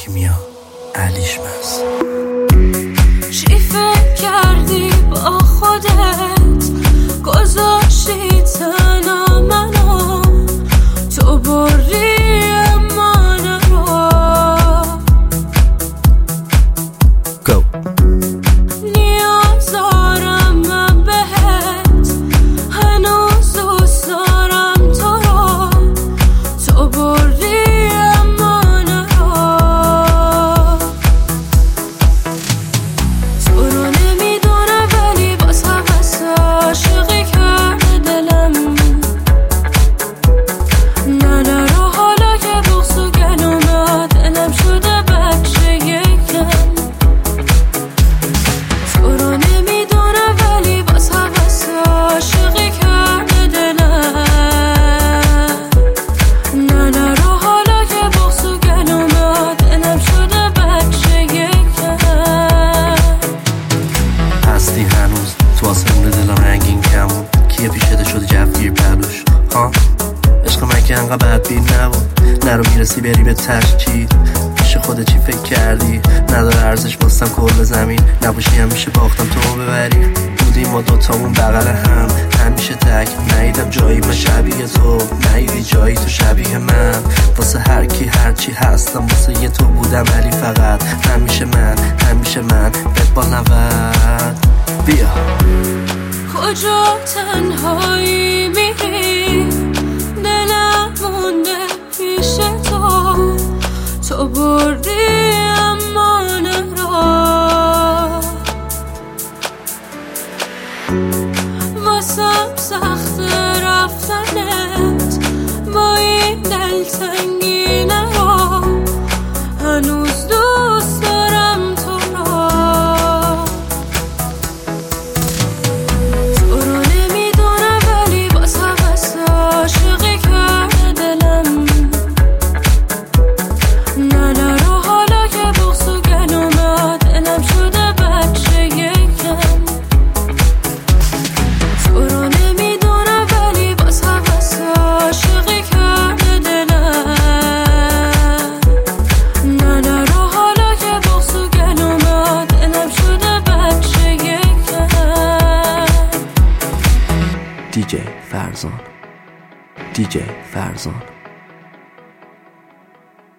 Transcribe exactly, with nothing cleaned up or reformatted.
کیمیا علیش مست. چی فکر کردی با خودت گذاشتی تنها منو، تو بری من رو Go. نیاز دارم من بهت، هنوز دوست دارم تو رو، تو بری من رو تو رو نمیدونم ولی باز حوث عاشقی کرده دلم. نه نه رو حالا که بغض و گل اومد دلم شده بچه یکم. تو رو نمیدونم ولی باز حوث عاشقی کرده دلم. نه نه رو حالا که بغض و گل اومد دلم شده بچه یکم. هستی هنوز تو آسمون دلم رنگین کمون، کیه پیشته شده جفگیر پلوش ها؟ عشق من که انقدر بدبین نبود، نرو میرسی بری به تشکیل پیش خودت چی فکر کردی؟ نداره ارزش باستم کل زمین، نباشی همیشه باختم تو ببری. بودیم ما دوتامون بغل هم همیشه تک، ندیدم جایی من شبیه تو، ندیدی جایی تو شبیه من. واسه هر کی هرچی هستم واسه یه تو بودم ولی فقط همیشه من همیشه من بقبال نود. بیا کجا تنهایی میری، دلم مونده پیش تو، تو بردی امان را. واسم سخت رفتنت با این دلتنگی نرو، هنوز دوست دارم تو را. تو رو نمیدونم ولی باز حوث عاشقی کرده دلم. نه نه رو حالا که بغض و گل اومد دلم شده بچه یکم. تو رو نمیدونم ولی باز حوث عاشقی کرده دلم. نه نه رو حالا که بغض و گل اومد دلم شده بچه یکم. دیجی فرزان دیجی فرزان